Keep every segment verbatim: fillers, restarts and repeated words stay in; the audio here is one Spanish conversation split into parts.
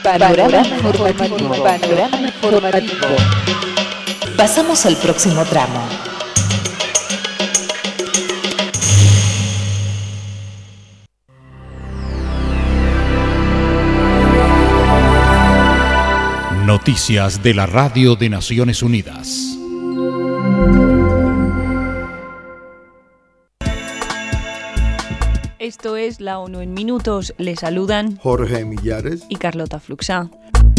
Panorama informativo. Panorama informativo. Pasamos al próximo tramo. Noticias de la Radio de Naciones Unidas. Esto es la ONU en minutos. Le saludan Jorge Millares y Carlota Fluxá.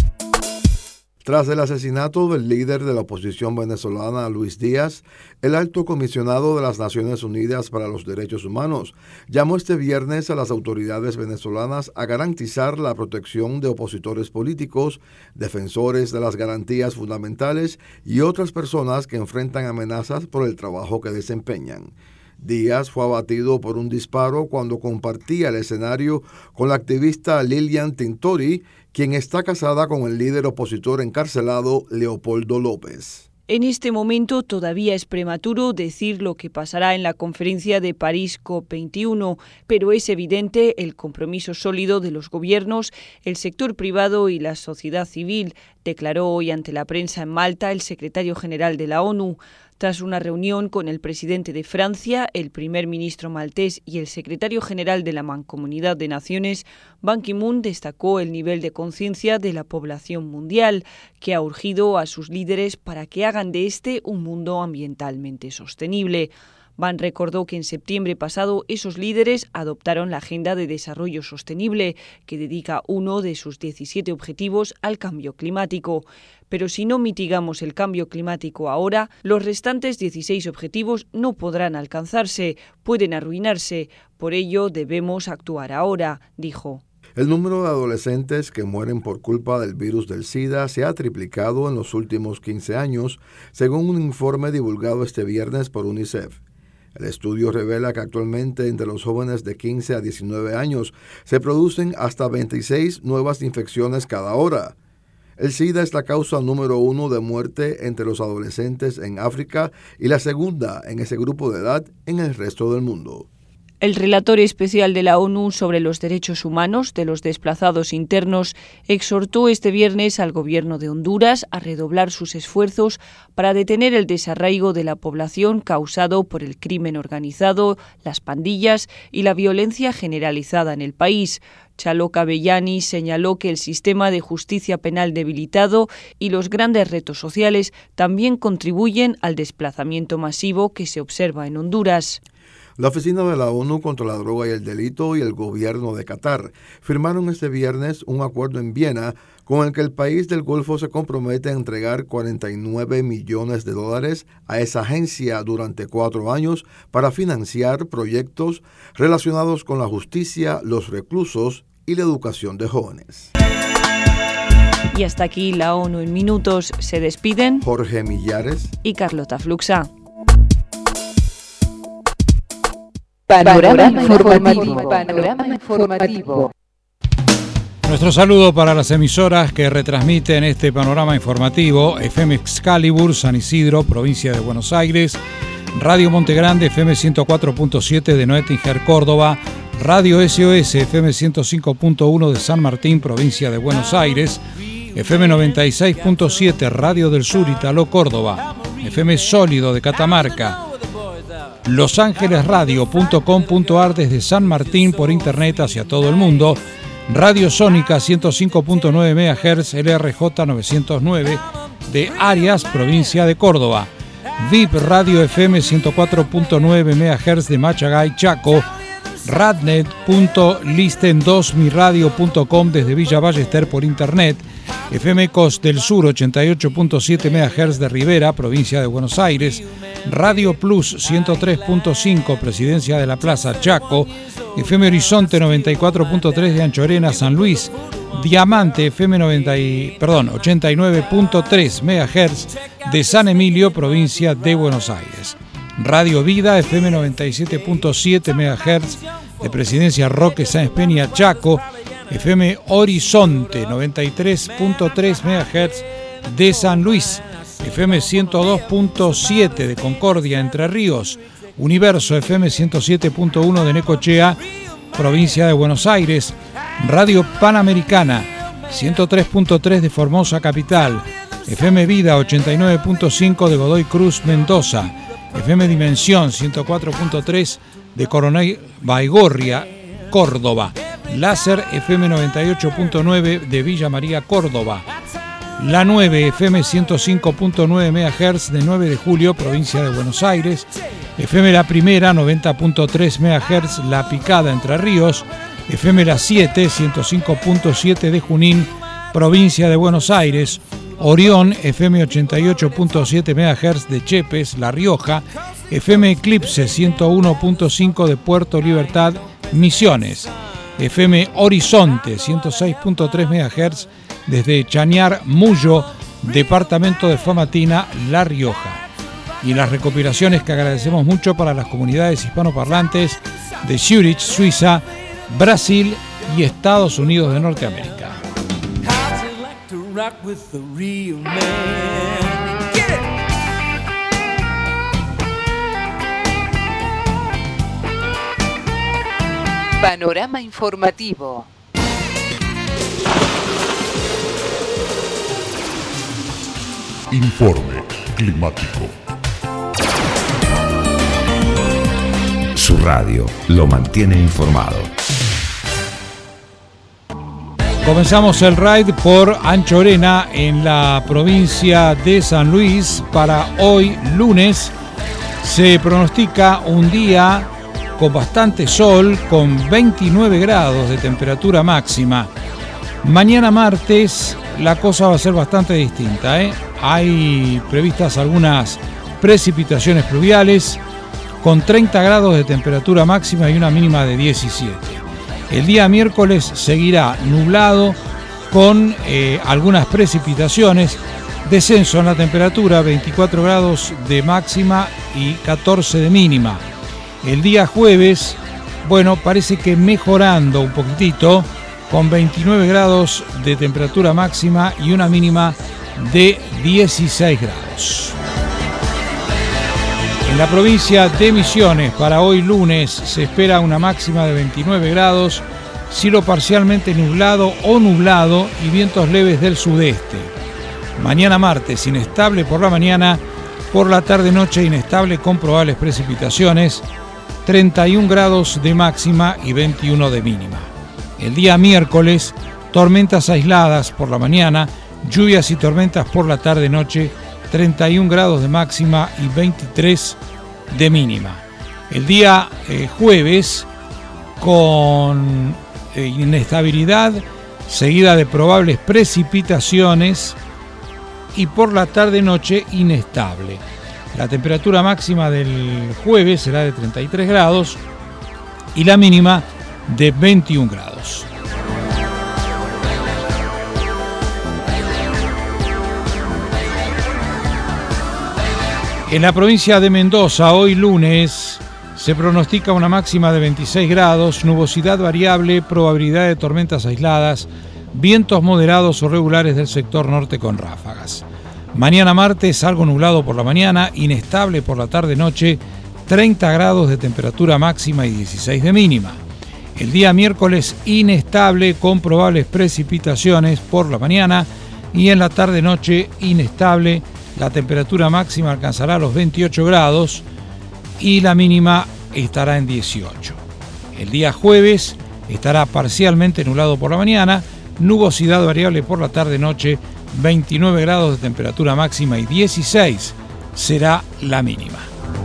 Tras el asesinato del líder de la oposición venezolana, Luis Díaz, el alto comisionado de las Naciones Unidas para los Derechos Humanos llamó este viernes a las autoridades venezolanas a garantizar la protección de opositores políticos, defensores de las garantías fundamentales y otras personas que enfrentan amenazas por el trabajo que desempeñan. Díaz fue abatido por un disparo cuando compartía el escenario con la activista Lilian Tintori, quien está casada con el líder opositor encarcelado Leopoldo López. En este momento todavía es prematuro decir lo que pasará en la conferencia de París COP veintiuno, pero es evidente el compromiso sólido de los gobiernos, el sector privado y la sociedad civil, declaró hoy ante la prensa en Malta el secretario general de la ONU. Tras una reunión con el presidente de Francia, el primer ministro maltés y el secretario general de la Mancomunidad de Naciones, Ban Ki-moon destacó el nivel de conciencia de la población mundial, que ha urgido a sus líderes para que hagan de este un mundo ambientalmente sostenible. Ban recordó que en septiembre pasado esos líderes adoptaron la Agenda de Desarrollo Sostenible, que dedica uno de sus diecisiete objetivos al cambio climático. Pero si no mitigamos el cambio climático ahora, los restantes dieciséis objetivos no podrán alcanzarse, pueden arruinarse. Por ello debemos actuar ahora, dijo. El número de adolescentes que mueren por culpa del virus del SIDA se ha triplicado en los últimos quince años, según un informe divulgado este viernes por UNICEF. El estudio revela que actualmente entre los jóvenes de quince a diecinueve años se producen hasta veintiséis nuevas infecciones cada hora. El SIDA es la causa número uno de muerte entre los adolescentes en África y la segunda en ese grupo de edad en el resto del mundo. El relator especial de la ONU sobre los derechos humanos de los desplazados internos exhortó este viernes al gobierno de Honduras a redoblar sus esfuerzos para detener el desarraigo de la población causado por el crimen organizado, las pandillas y la violencia generalizada en el país. Chalo Cabellani señaló que el sistema de justicia penal debilitado y los grandes retos sociales también contribuyen al desplazamiento masivo que se observa en Honduras. La Oficina de la ONU contra la Droga y el Delito y el gobierno de Qatar firmaron este viernes un acuerdo en Viena con el que el país del Golfo se compromete a entregar cuarenta y nueve millones de dólares a esa agencia durante cuatro años para financiar proyectos relacionados con la justicia, los reclusos y la educación de jóvenes. Y hasta aquí la ONU en minutos. Se despiden Jorge Millares y Carlota Fluxá. Panorama informativo. Panorama informativo. Nuestro saludo para las emisoras que retransmiten este panorama informativo: F M Excalibur, San Isidro, provincia de Buenos Aires; Radio Monte Grande, F M ciento cuatro punto siete de Noetinger, Córdoba; Radio S O S, F M ciento cinco punto uno de San Martín, provincia de Buenos Aires; F M noventa y seis punto siete Radio del Sur, Italo, Córdoba; F M Sólido de Catamarca; Los Ángeles Radio punto com punto ar desde San Martín por internet hacia todo el mundo; Radio Sónica ciento cinco punto nueve megahertz, L R J novecientos nueve de Arias, provincia de Córdoba; V I P Radio F M ciento cuatro punto nueve megahertz de Machagay, Chaco; radnet punto listen dos mi radio punto com desde Villa Ballester por internet; F M Ecos del Sur ochenta y ocho punto siete megahertz de Rivera, provincia de Buenos Aires; Radio Plus ciento tres punto cinco, Presidencia de la Plaza, Chaco; F M Horizonte noventa y cuatro punto tres de Anchorena, San Luis; Diamante F M noventa y, perdón, ochenta y nueve punto tres megahertz de San Emilio, provincia de Buenos Aires; Radio Vida F M noventa y siete punto siete megahertz de Presidencia Roque Sáenz Peña, Chaco; F M Horizonte noventa y tres punto tres megahertz de San Luis; F M ciento dos punto siete de Concordia, Entre Ríos; Universo F M ciento siete punto uno de Necochea, provincia de Buenos Aires; Radio Panamericana ciento tres punto tres de Formosa Capital, F M Vida ochenta y nueve punto cinco de Godoy Cruz, Mendoza, F M Dimensión ciento cuatro punto tres de Coronel Baigorria, Córdoba, Láser F M noventa y ocho punto nueve de Villa María, Córdoba, La nueve F M ciento cinco punto nueve megahertz de nueve de julio, provincia de Buenos Aires, F M La Primera noventa punto tres megahertz, La Picada, Entre Ríos, F M La siete ciento cinco punto siete de Junín, provincia de Buenos Aires, Orión F M ochenta y ocho punto siete megahertz de Chepes, La Rioja, F M Eclipse ciento uno punto cinco de Puerto Libertad, Misiones, F M Horizonte ciento seis punto tres megahertz desde Chañar, Muyo, departamento de Famatina, La Rioja. Y las recopilaciones que agradecemos mucho para las comunidades hispanoparlantes de Zurich, Suiza, Brasil y Estados Unidos de Norteamérica. Panorama informativo. Informe climático. Su radio lo mantiene informado. Comenzamos el raid por Anchorena en la provincia de San Luis. Para hoy lunes se pronostica un día con bastante sol, con veintinueve grados de temperatura máxima. Mañana martes la cosa va a ser bastante distinta, ¿eh? Hay previstas algunas precipitaciones pluviales con treinta grados de temperatura máxima y una mínima de diecisiete. El día miércoles seguirá nublado con eh, algunas precipitaciones, descenso en la temperatura, veinticuatro grados de máxima y catorce de mínima. El día jueves, bueno, parece que mejorando un poquitito, con veintinueve grados de temperatura máxima y una mínima de dieciséis grados. En la provincia de Misiones, para hoy lunes, se espera una máxima de veintinueve grados, cielo parcialmente nublado o nublado y vientos leves del sudeste. Mañana martes, inestable por la mañana, por la tarde-noche inestable con probables precipitaciones, treinta y un grados de máxima y veintiuno de mínima. El día miércoles, tormentas aisladas por la mañana, lluvias y tormentas por la tarde-noche, treinta y un grados de máxima y veintitrés de mínima. El día eh, jueves, con eh, inestabilidad, seguida de probables precipitaciones y por la tarde-noche inestable. La temperatura máxima del jueves será de treinta y tres grados y la mínima de veintiún grados. En la provincia de Mendoza, hoy lunes, se pronostica una máxima de veintiséis grados, nubosidad variable, probabilidad de tormentas aisladas, vientos moderados o regulares del sector norte con ráfagas. Mañana martes, algo nublado por la mañana, inestable por la tarde-noche, treinta grados de temperatura máxima y dieciséis de mínima. El día miércoles, inestable con probables precipitaciones por la mañana y en la tarde-noche inestable. La temperatura máxima alcanzará los veintiocho grados y la mínima estará en dieciocho. El día jueves estará parcialmente nublado por la mañana, nubosidad variable por la tarde-noche, veintinueve grados de temperatura máxima y dieciséis será la mínima.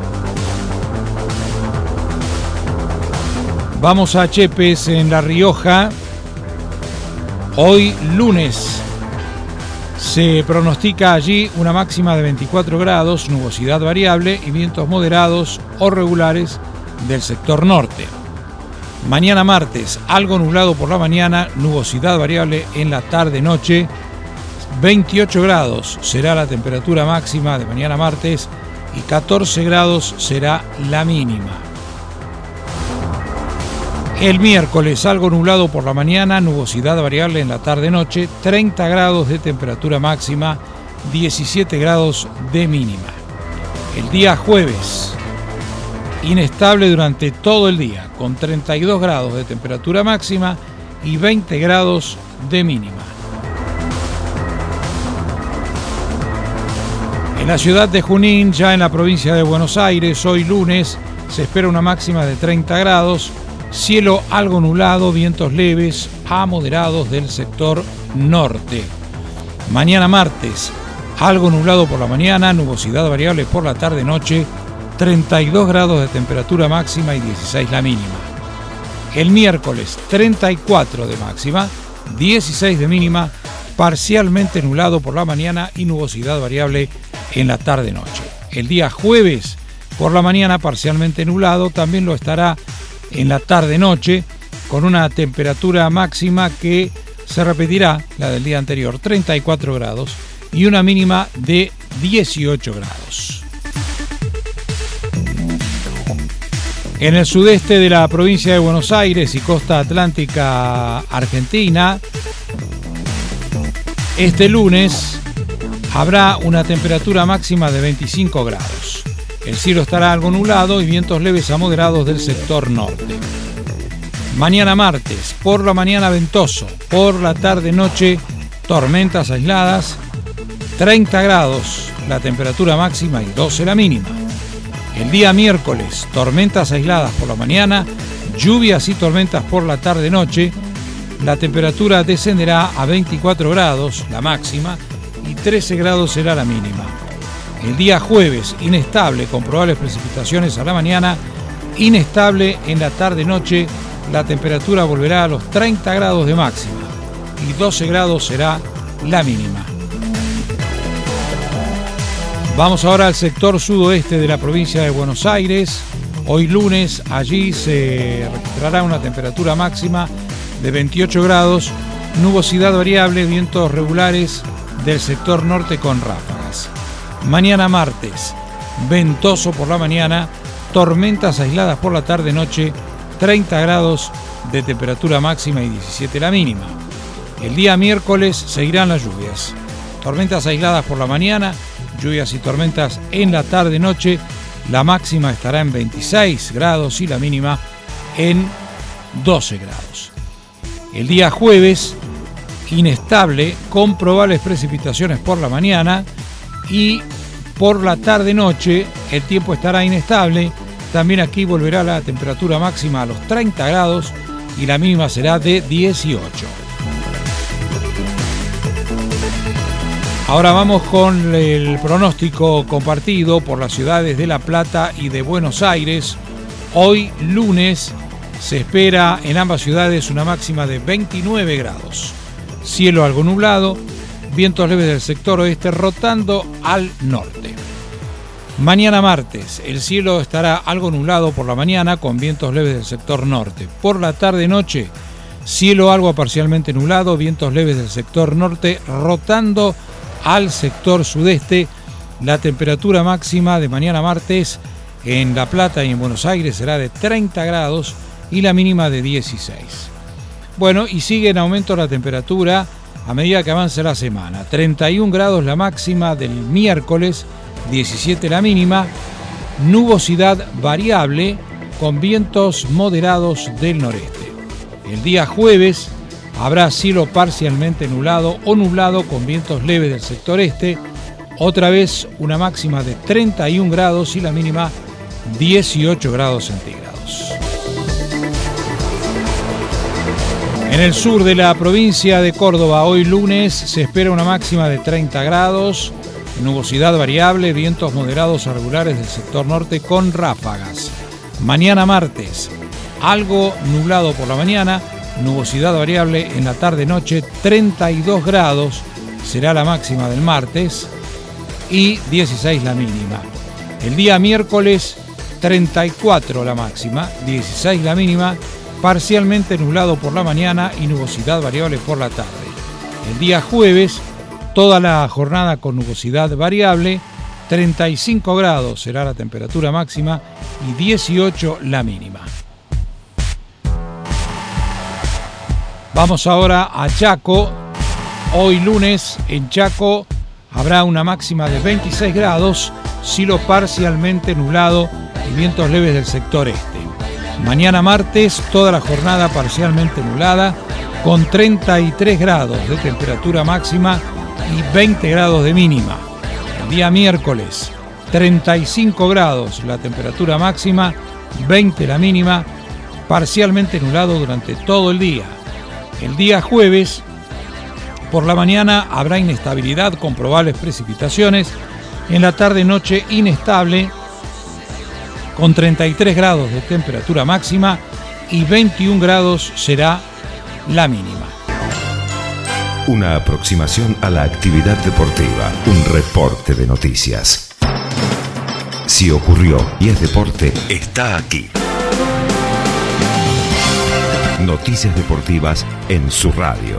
Vamos a Chepes, en La Rioja. Hoy lunes se pronostica allí una máxima de veinticuatro grados, nubosidad variable y vientos moderados o regulares del sector norte. Mañana martes, algo nublado por la mañana, nubosidad variable en la tarde-noche, veintiocho grados será la temperatura máxima de mañana martes y catorce grados será la mínima. El miércoles, algo nublado por la mañana, nubosidad variable en la tarde-noche, treinta grados de temperatura máxima, diecisiete grados de mínima. El día jueves, inestable durante todo el día, con treinta y dos grados de temperatura máxima y veinte grados de mínima. En la ciudad de Junín, ya en la provincia de Buenos Aires, hoy lunes, se espera una máxima de treinta grados, cielo algo nublado, vientos leves a moderados del sector norte. Mañana martes, algo nublado por la mañana, nubosidad variable por la tarde-noche, treinta y dos grados de temperatura máxima y dieciséis la mínima. El miércoles, treinta y cuatro de máxima, dieciséis de mínima, parcialmente nublado por la mañana y nubosidad variable en la tarde-noche. El día jueves, por la mañana parcialmente nublado, también lo estará en la tarde-noche, con una temperatura máxima que se repetirá la del día anterior, treinta y cuatro grados, y una mínima de dieciocho grados. En el sudeste de la provincia de Buenos Aires y costa atlántica argentina, este lunes habrá una temperatura máxima de veinticinco grados. El cielo estará algo nublado y vientos leves a moderados del sector norte. Mañana martes, por la mañana ventoso, por la tarde-noche tormentas aisladas, treinta grados la temperatura máxima y doce la mínima. El día miércoles, tormentas aisladas por la mañana, lluvias y tormentas por la tarde-noche. La temperatura descenderá a veinticuatro grados, la máxima, y trece grados será la mínima. El día jueves, inestable, con probables precipitaciones a la mañana, inestable en la tarde-noche, la temperatura volverá a los treinta grados de máxima, y doce grados será la mínima. Vamos ahora al sector sudoeste de la provincia de Buenos Aires. Hoy lunes, allí se registrará una temperatura máxima de veintiocho grados, nubosidad variable, vientos regulares del sector norte con ráfagas. Mañana martes, ventoso por la mañana, tormentas aisladas por la tarde-noche, treinta grados de temperatura máxima y diecisiete la mínima. El día miércoles seguirán las lluvias. Tormentas aisladas por la mañana, lluvias y tormentas en la tarde-noche. La máxima estará en veintiséis grados y la mínima en doce grados. El día jueves, inestable, con probables precipitaciones por la mañana y por la tarde-noche el tiempo estará inestable. También aquí volverá la temperatura máxima a los treinta grados y la mínima será de dieciocho. Ahora vamos con el pronóstico compartido por las ciudades de La Plata y de Buenos Aires. Hoy lunes se espera en ambas ciudades una máxima de veintinueve grados. Cielo algo nublado, vientos leves del sector oeste rotando al norte. Mañana martes, el cielo estará algo nublado por la mañana con vientos leves del sector norte. Por la tarde-noche, cielo algo parcialmente nublado, vientos leves del sector norte rotando al sector sudeste. La temperatura máxima de mañana martes en La Plata y en Buenos Aires será de treinta grados y la mínima de dieciséis. Bueno, y sigue en aumento la temperatura a medida que avance la semana. treinta y un grados la máxima del miércoles, diecisiete la mínima, nubosidad variable con vientos moderados del noreste. El día jueves habrá cielo parcialmente nublado o nublado con vientos leves del sector este, otra vez una máxima de treinta y un grados y la mínima dieciocho grados centígrados. En el sur de la provincia de Córdoba, hoy lunes, se espera una máxima de treinta grados, nubosidad variable, vientos moderados a regulares del sector norte con ráfagas. Mañana martes, algo nublado por la mañana, nubosidad variable en la tarde-noche, treinta y dos grados será la máxima del martes y dieciséis la mínima. El día miércoles, treinta y cuatro la máxima, dieciséis la mínima, parcialmente nublado por la mañana y nubosidad variable por la tarde. El día jueves, toda la jornada con nubosidad variable, treinta y cinco grados será la temperatura máxima y dieciocho la mínima. Vamos ahora a Chaco. Hoy lunes en Chaco habrá una máxima de veintiséis grados, cielo parcialmente nublado y vientos leves del sector este. Mañana martes, toda la jornada parcialmente nublada, con treinta y tres grados de temperatura máxima y veinte grados de mínima. Día miércoles, treinta y cinco grados la temperatura máxima, veinte la mínima, parcialmente nublado durante todo el día. El día jueves, por la mañana habrá inestabilidad con probables precipitaciones. En la tarde-noche inestable, con treinta y tres grados de temperatura máxima y veintiún grados será la mínima. Una aproximación a la actividad deportiva, un reporte de noticias. Si ocurrió y es deporte, está aquí. Noticias deportivas en su radio.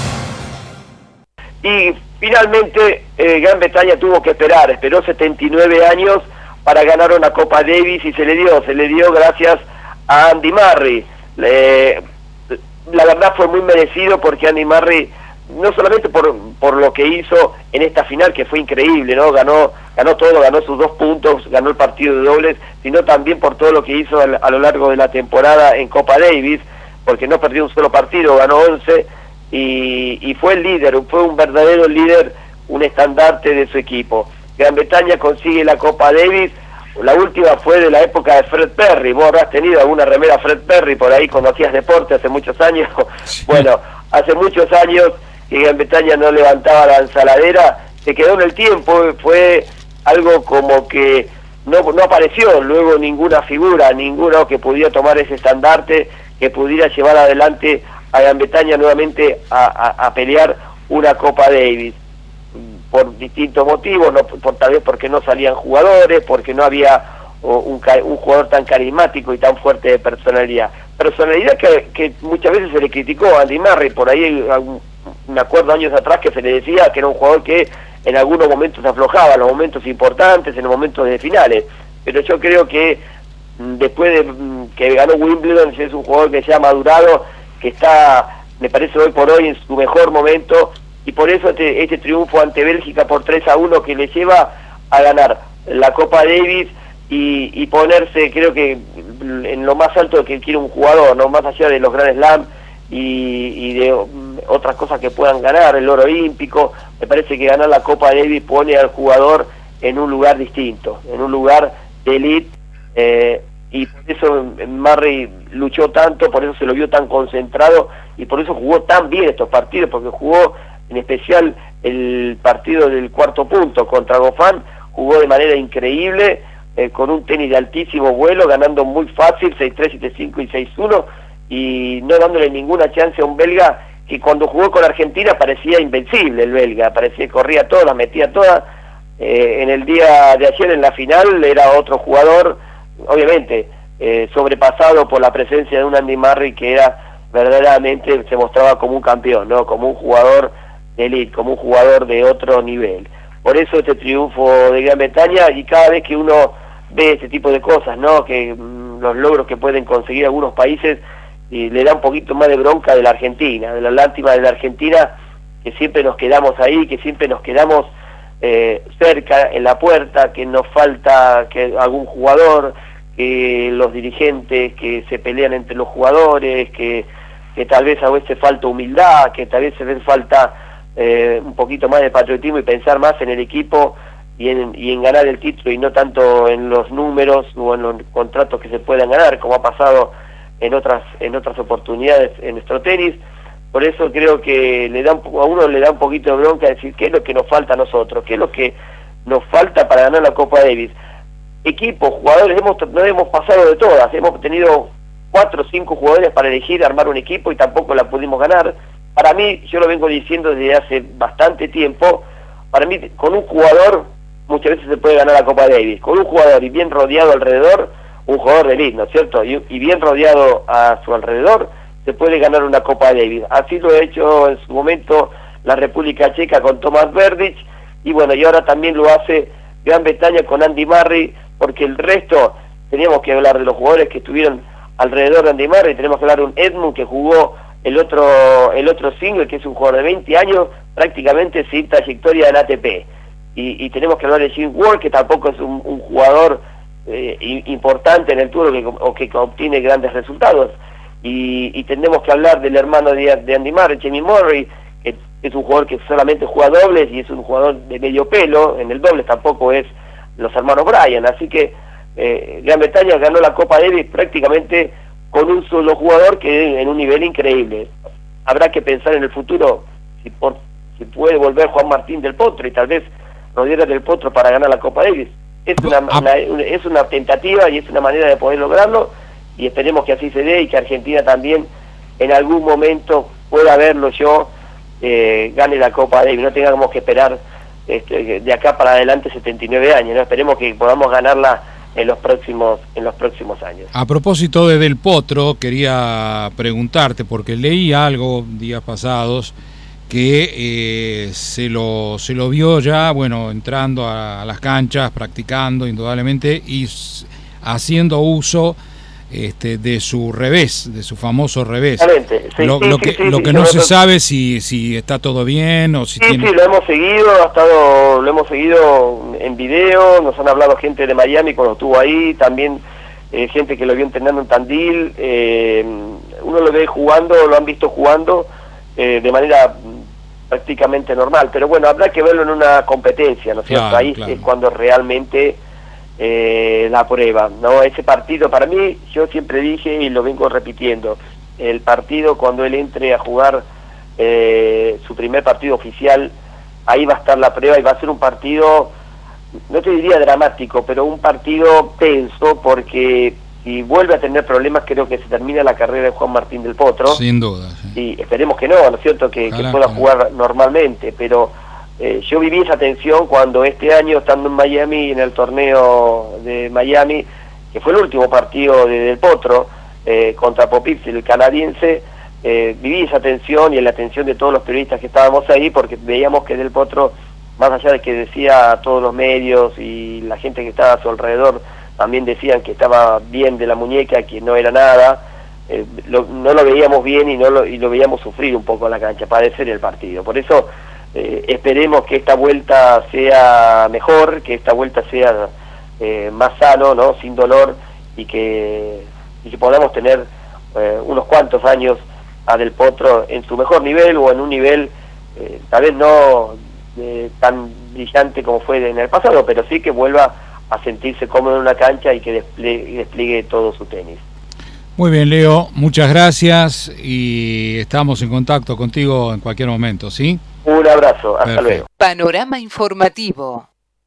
Y finalmente eh, Gran Bretaña tuvo que esperar, esperó setenta y nueve años para ganar una Copa Davis y se le dio, se le dio gracias a Andy Murray. Le, la verdad fue muy merecido porque Andy Murray, no solamente por, por lo que hizo en esta final, que fue increíble, ¿no? Ganó, ganó todo, ganó sus dos puntos, ganó el partido de dobles, sino también por todo lo que hizo a, a lo largo de la temporada en Copa Davis, porque no perdió un solo partido, ganó once, y, y fue el líder, fue un verdadero líder, un estandarte de su equipo. Gran Bretaña consigue la Copa Davis, la última fue de la época de Fred Perry. Vos habrás tenido alguna remera Fred Perry por ahí cuando hacías deporte hace muchos años. Sí. Bueno, hace muchos años que Gran Bretaña no levantaba la ensaladera, se quedó en el tiempo, fue algo como que no, no apareció luego ninguna figura, ninguno que pudiera tomar ese estandarte, que pudiera llevar adelante a Gran Bretaña nuevamente a, a, a pelear una Copa Davis, por distintos motivos, no, por, tal vez porque no salían jugadores, porque no había o, un, un jugador tan carismático y tan fuerte de personalidad. Personalidad que, que muchas veces se le criticó a Andy Murray, por ahí me acuerdo años atrás que se le decía que era un jugador que en algunos momentos aflojaba, en los momentos importantes, en los momentos de finales, pero yo creo que después de que ganó Wimbledon es un jugador que se ha madurado, que está, me parece hoy por hoy en su mejor momento, y por eso este, este triunfo ante Bélgica por tres a uno que le lleva a ganar la Copa Davis y, y ponerse, creo que en lo más alto que quiere un jugador, no más allá de los Grand Slam y, y de um, otras cosas que puedan ganar, el oro olímpico. Me parece que ganar la Copa Davis pone al jugador en un lugar distinto, en un lugar de elite, eh, y por eso Murray luchó tanto, por eso se lo vio tan concentrado y por eso jugó tan bien estos partidos, porque jugó en especial el partido del cuarto punto contra Goffin, jugó de manera increíble, eh, con un tenis de altísimo vuelo, ganando muy fácil, seis tres, siete cinco y seis uno, y no dándole ninguna chance a un belga que cuando jugó con Argentina parecía invencible el belga, parecía que corría todas, las metía todas. Eh, en el día de ayer en la final era otro jugador, obviamente eh, sobrepasado por la presencia de un Andy Murray que era verdaderamente, se mostraba como un campeón, ¿no? Como un jugador de elite, como un jugador de otro nivel. Por eso este triunfo de Gran Bretaña, y cada vez que uno ve este tipo de cosas, ¿no? Que mmm, los logros que pueden conseguir algunos países, y le da un poquito más de bronca de la Argentina, de la lástima de la Argentina, que siempre nos quedamos ahí, que siempre nos quedamos eh, cerca, en la puerta, que nos falta que algún jugador, que los dirigentes que se pelean entre los jugadores, que, que tal vez a veces falta humildad, que tal vez se hace falta eh, un poquito más de patriotismo y pensar más en el equipo y en, y en ganar el título y no tanto en los números o en los contratos que se puedan ganar, como ha pasado en otras en otras oportunidades en nuestro tenis. Por eso creo que le da un, a uno le da un poquito de bronca decir qué es lo que nos falta a nosotros, qué es lo que nos falta para ganar la Copa Davis. Equipos, jugadores, hemos, no hemos pasado de todas, hemos tenido cuatro o cinco jugadores para elegir armar un equipo y tampoco la pudimos ganar. Para mí, yo lo vengo diciendo desde hace bastante tiempo, para mí con un jugador muchas veces se puede ganar la Copa Davis, con un jugador y bien rodeado alrededor, un jugador de elite, ¿no es cierto? Y, y bien rodeado a su alrededor, se puede ganar una Copa Davis. Así lo ha hecho en su momento la República Checa con Tomáš Berdych, y bueno, y ahora también lo hace Gran Bretaña con Andy Murray, porque el resto, teníamos que hablar de los jugadores que estuvieron alrededor de Andy Murray, tenemos que hablar de un Edmund que jugó el otro el otro single, que es un jugador de veinte años, prácticamente sin trayectoria en A T P, y, y tenemos que hablar de Jim Ward, que tampoco es un, un jugador eh, importante en el tour que, o que obtiene grandes resultados, y, y tenemos que hablar del hermano de, de Andy Murray, Jamie Murray, que es un jugador que solamente juega dobles y es un jugador de medio pelo, en el dobles tampoco es los hermanos Bryan, así que eh, Gran Bretaña ganó la Copa Davis prácticamente con un solo jugador que en un nivel increíble. Habrá que pensar en el futuro si, por, si puede volver Juan Martín del Potro y tal vez Rodríguez del Potro para ganar la Copa Davis. Es una, una, es una tentativa y es una manera de poder lograrlo, y esperemos que así se dé y que Argentina también en algún momento pueda verlo yo, eh, gane la Copa Davis, no tengamos que esperar este, de acá para adelante setenta y nueve años, ¿no? Esperemos que podamos ganarla en los próximos en los próximos años. A propósito de Del Potro, quería preguntarte, porque leí algo días pasados que eh, se lo se lo vio ya, bueno, entrando a, a las canchas, practicando indudablemente y s- haciendo uso este, de su revés, de su famoso revés. Sí, lo, sí, lo sí, que, sí, lo sí, que sí, no sí, se sí. sabe si si está todo bien o si Sí, tiene... sí, lo hemos seguido, ha estado, lo hemos seguido en video, nos han hablado gente de Miami cuando estuvo ahí, también eh, gente que lo vio entrenando en Tandil, eh, uno lo ve jugando, lo han visto jugando eh, de manera prácticamente normal, pero bueno, habrá que verlo en una competencia, ¿no es cierto? Claro, Ahí claro. es cuando realmente eh, la prueba, ¿no? Ese partido para mí, yo siempre dije y lo vengo repitiendo, el partido cuando él entre a jugar eh, su primer partido oficial, ahí va a estar la prueba y va a ser un partido, no te diría dramático, pero un partido tenso, porque si vuelve a tener problemas creo que se termina la carrera de Juan Martín del Potro. Sin duda, sí. Y esperemos que no, ¿no es cierto? Que, Ojalá, que pueda ojalá. jugar normalmente, pero eh, yo viví esa tensión cuando este año, estando en Miami, en el torneo de Miami, que fue el último partido de Del Potro, eh, contra Popip, el canadiense, eh, viví esa tensión y en la atención de todos los periodistas que estábamos ahí, porque veíamos que Del Potro, más allá de que decía a todos los medios y la gente que estaba a su alrededor, también decían que estaba bien de la muñeca, que no era nada, eh, lo, no lo veíamos bien y no lo, y lo veíamos sufrir un poco en la cancha, padecer el partido. Por eso eh, esperemos que esta vuelta sea mejor, que esta vuelta sea eh, más sano, ¿no? Sin dolor, y que, y que podamos tener eh, unos cuantos años a Del Potro en su mejor nivel o en un nivel eh, tal vez no eh, tan brillante como fue en el pasado, pero sí que vuelva a sentirse cómodo en una cancha y que despliegue, despliegue todo su tenis. Muy bien, Leo, muchas gracias y estamos en contacto contigo en cualquier momento, ¿sí? Un abrazo, hasta Perfecto. luego. Panorama informativo.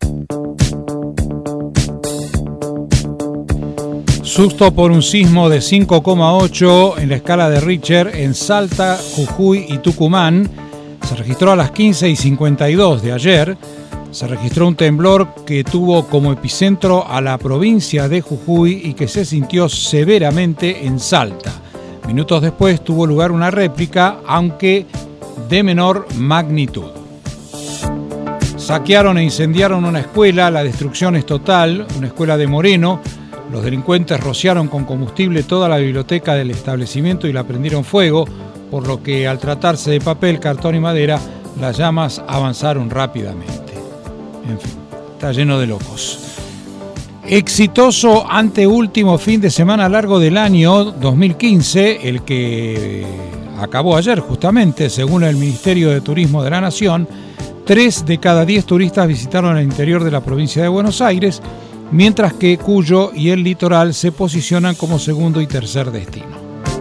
Susto por un sismo de cinco coma ocho en la escala de Richter en Salta, Jujuy y Tucumán. Se registró a las quince y cincuenta y dos de ayer. Se registró un temblor que tuvo como epicentro a la provincia de Jujuy y que se sintió severamente en Salta. Minutos después tuvo lugar una réplica, aunque de menor magnitud. Saquearon e incendiaron una escuela, la destrucción es total, una escuela de Moreno. Los delincuentes rociaron con combustible toda la biblioteca del establecimiento y la prendieron fuego, por lo que al tratarse de papel, cartón y madera, las llamas avanzaron rápidamente. En fin, está lleno de locos. Exitoso anteúltimo fin de semana largo del año dos mil quince, el que acabó ayer justamente, según el Ministerio de Turismo de la Nación. Tres de cada diez turistas visitaron el interior de la provincia de Buenos Aires, mientras que Cuyo y el litoral se posicionan como segundo y tercer destino.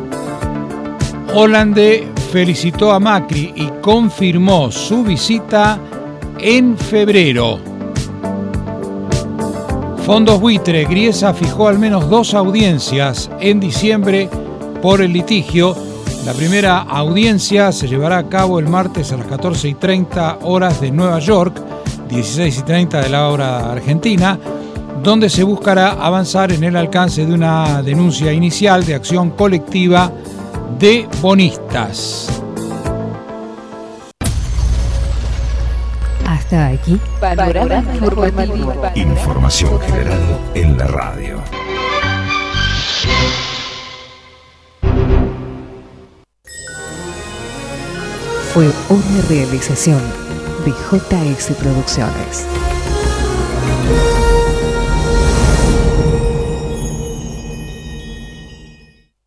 Hollande felicitó a Macri y confirmó su visita en febrero. Fondos buitre, Griesa fijó al menos dos audiencias en diciembre por el litigio. La primera audiencia se llevará a cabo el martes a las catorce y treinta horas de Nueva York, dieciséis y treinta de la hora argentina, donde se buscará avanzar en el alcance de una denuncia inicial de acción colectiva de bonistas. Hasta aquí. Panorama informativo. Información general en la radio. Fue una realización de J S Producciones.